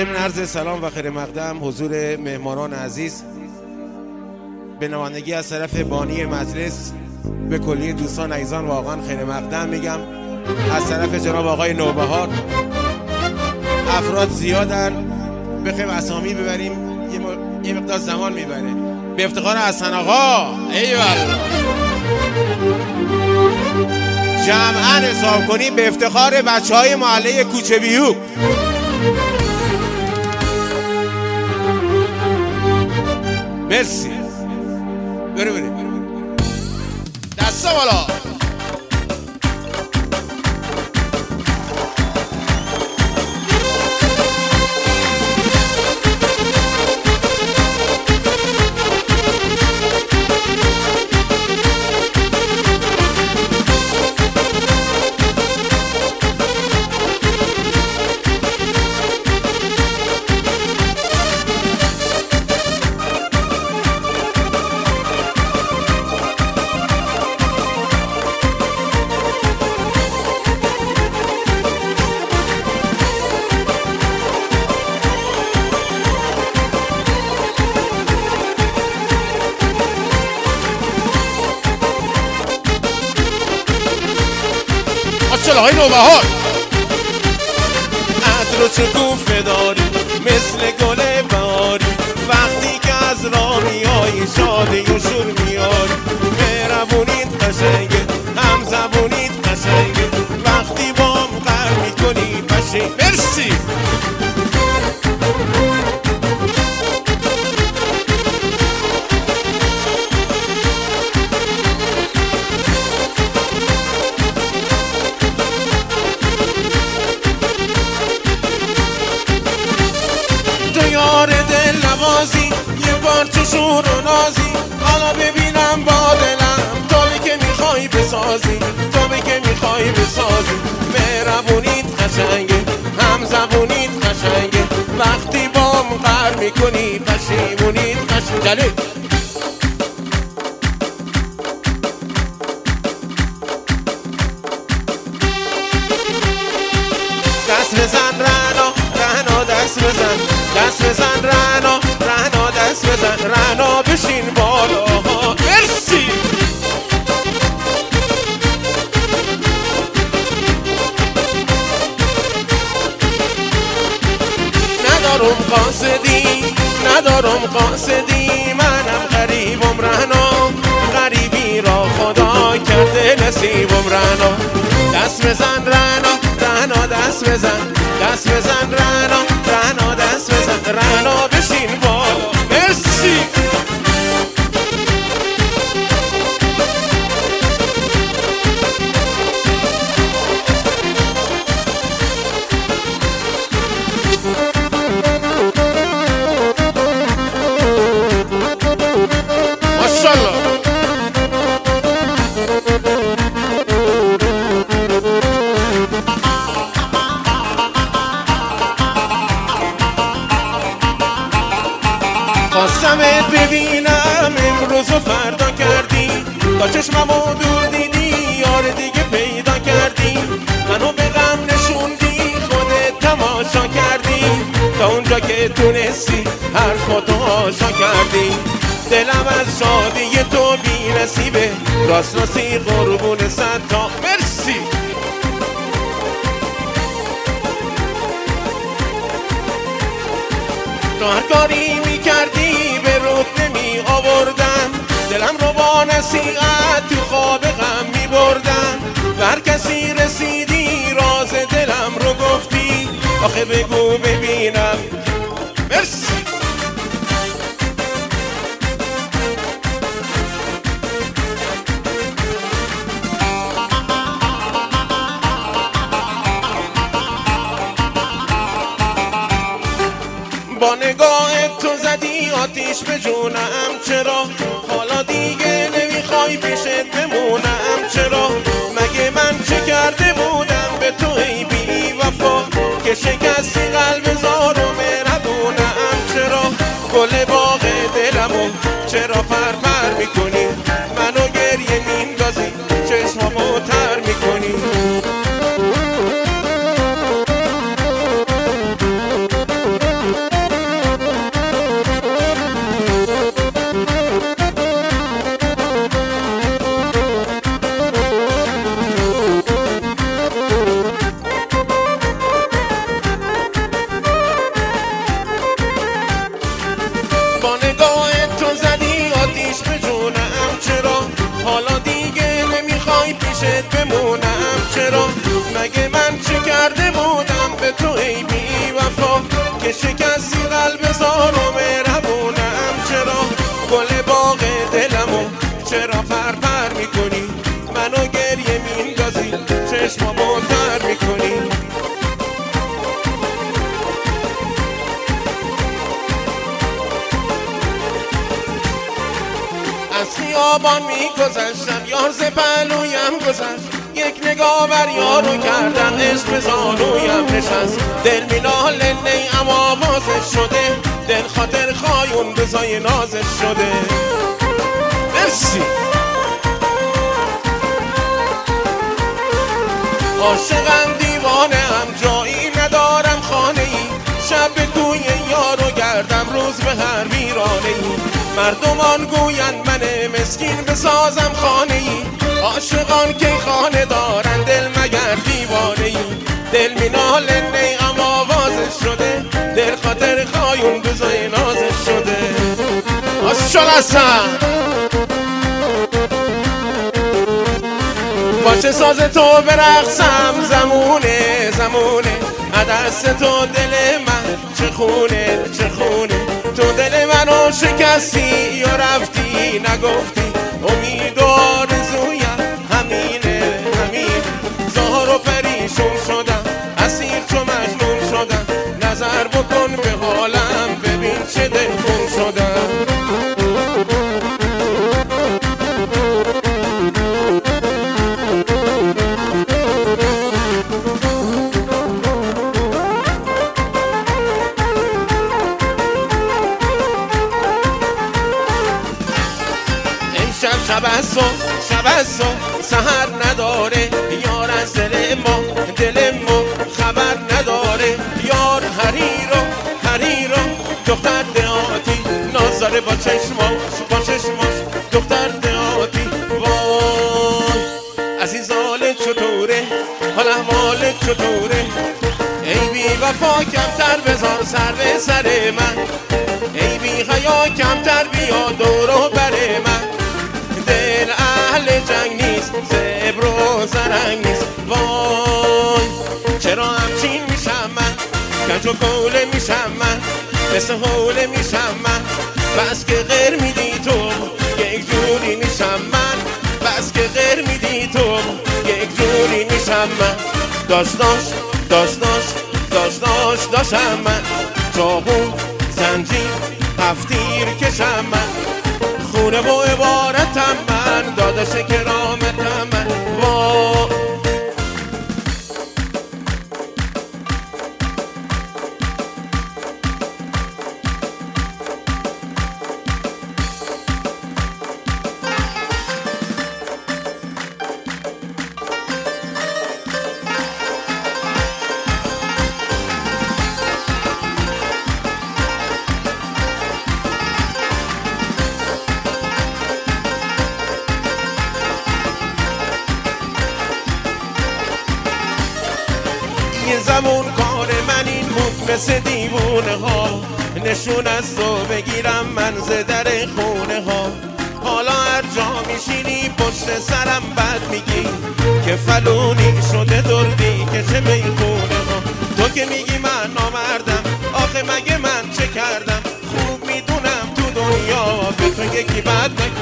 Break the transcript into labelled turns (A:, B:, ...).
A: ضمن عرض سلام و خیر مقدم حضور مهمانان عزیز، به نمایندگی از طرف بانی مجلس به کلیه دوستان عزیزان واقعا خیر مقدم میگم. از طرف جناب آقای نوبهار افراد زیادن، بخوایم اسامی ببریم یه مقدار زمان میبره. به افتخار حسن آقا ایوالله جمعاً حساب کنیم، به افتخار بچه های محله کوچه بیوک. مرسی. بره دستا بالا. آقای نوبهار عطر و شکوفه داری مثل گل بهاری، وقتی که از راه میایی شادی و شور میاری. مهربونیت قشنگه، هم زبونیت قشنگه، وقتی بام قهر میکنی پشی. مرسی. یار دل نوازی، یه بار تو شور و نازی، حالا ببینم با دلم تابی که میخوای بسازی، تابی که میخوای بسازی. مهربونیت قشنگه، هم زبونیت قشنگه، وقتی بام قهر میکنی پشیمونیت قشنگه. دست بزن رعنا، رعنا دست بزن، دست بزن رعنا، رعنا دست بزن، رعنا بشین بالا. مرسی. ندارم قاصدی، منم غریبم رعنا، غریبی را خدا کرده نصیبم رعنا. دست بزن رعنا، رعنا دست بزن، دست بزن رعنا، رعنا دست بزن، رعنا بشین بالا. مرسی. ماشاءالله. خواستمت ببینم امروز و فردا کردی، تا چشممو دور دیدی یار دیگه پیدا کردی، منو به غم نشوندی خودت تماشا کردی، تا اونجا که تونستی حرفاتو آشا کردی. دلم از شادی تو بی نصیبه، راست راستی قربون صد تا. مرسی. تو هر کاری میکردی به رود نمی آوردم، دلم رو با نصیحت تو خواب غم میبردم. و هر کسی رسیدی راز دلم رو گفتی، آخه بگو ببینم. مرسی. با نگاه تو زدی آتیش به جونم، چرا حالا دیگه نمیخوای پیشت بمونم؟ چرا مگه من چه کرده بودم به تو ای بی وفا، که شکستی قلب زار و مهربونم؟ چرا گل باغ دلمو چرا پر میکنی، منو گریه میندازی چشمامو تر میکنی. حالا دیگه نمیخوای پیشت بمونم چرا؟ مگه من چه کرده بودم به تو ای بی وفا که شکستی قلب زار و مهربونم چرا؟ گل باغ دلمو چرا پر میکنی؟ منو گریه میندازی چشمامو تر میکنی؟ از خیابان میگذشتم یار ز پهلویم گذشت یک نگاه بر یارو کردم عشق زانویم نشست دل میناله نیم آوازش شده دل خاطر خایون بزای نازش شده مرسی عاشقم دیوانه هم جایی ندارم خانه ای شب به کوی یارو گردم روز به هر ویرانه ای مردمان گویند من مسکین بسازم خانه ای عاشقان که خانه دارن دل مگر دیوانه ای دل میناله نیم آوازش شده دل خاطر خایون بزای نازش شده آشقاسم باشه ساز تو برقصم زمونه زمونه دست تو دل من چه خونه چه خونه تو دل منو شکستی یا رفتی نگفتی امید و آرزویم همینه همین زار و پریشون شدم اسیر چو مجنون شدم نظر بکن به حالم ببین چه دلخون شدم شب از صبح سحر نداره یار از دل ما خبر نداره یار حریرو دختر دهاتی نازاره با چشماش دختر دهاتی وای عزیزاله چطوره حال احوالت چطوره ای بی وفا کمتر بذار سر به سر من ای بی حیا کمتر بیا دور و بر من دل اهل جنگ نیست زبر و زرنگ نیست وای چرا همچین میشم من کج و کوله میشم من مثل حوله میشم من بس که غیر میدی تو یک جوری میشم من بس که غیر میدی تو یک جوری میشم من داشتم من چاقو زنجیر هفتیر کشم من خونه و عبارتم من داداش کرامتم من یه زمان کار من این بود مثل دیوونه ها نشون از تو بگیرم من ز در خونه ها حالا هر جا میشینی پشت سرم بد میگی که فلونی شده دردی که چه میخونه ها تو که میگی من نامردم آخه مگه من چه کردم خوب میدونم تو دنیا به تو یکی بد